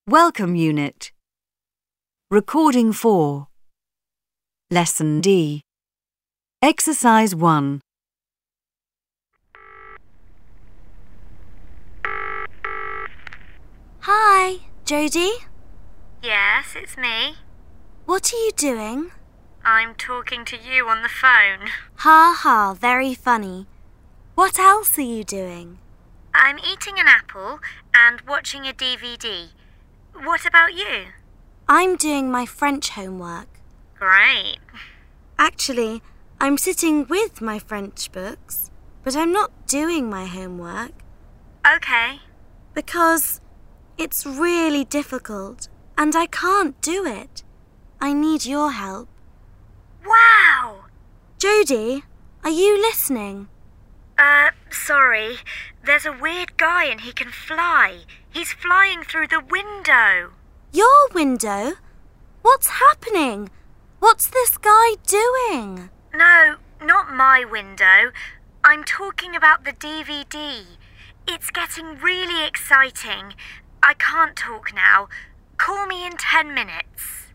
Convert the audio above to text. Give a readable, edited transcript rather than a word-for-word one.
Welcome Unit. Recording 4. Lesson D. Exercise 1. Hi, Jodie. Yes, it's me. What are you doing? I'm talking to you on the phone. Ha ha, very funny. What else are you doing? I'm eating an apple and watching a DVD. What about you? I'm doing my French homework. Great. Actually, I'm sitting with my French books, but I'm not doing my homework. Okay. Because it's really difficult and I can't do it. I need your help. Wow! Jodie, are you listening? Sorry. There's a weird guy and he can fly. He's flying through the window. Your window? What's happening? What's this guy doing? No, not my window. I'm talking about the DVD. It's getting really exciting. I can't talk now. Call me in 10 minutes.